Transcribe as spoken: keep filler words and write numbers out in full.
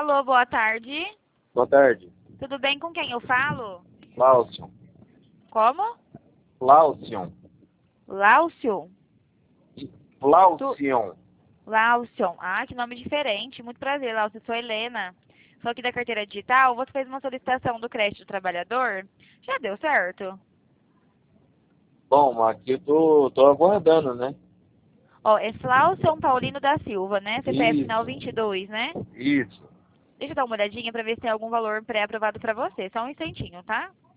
Alô, boa tarde. Boa tarde. Tudo bem, com quem eu falo? Laucion. Como? Laucion. Láucio? Laucion. Láucio. Ah, que nome diferente. Muito prazer, Láucio. Eu sou Helena. Sou aqui da carteira digital. Você fez uma solicitação do crédito do trabalhador? Já deu certo? Bom, mas aqui eu tô, tô aguardando, né? Ó, é Flaucio Paulino da Silva, né? C P F final Isso, vinte e dois, né? isso. Deixa eu dar uma olhadinha pra ver se tem algum valor pré-aprovado pra você. Só um instantinho, tá?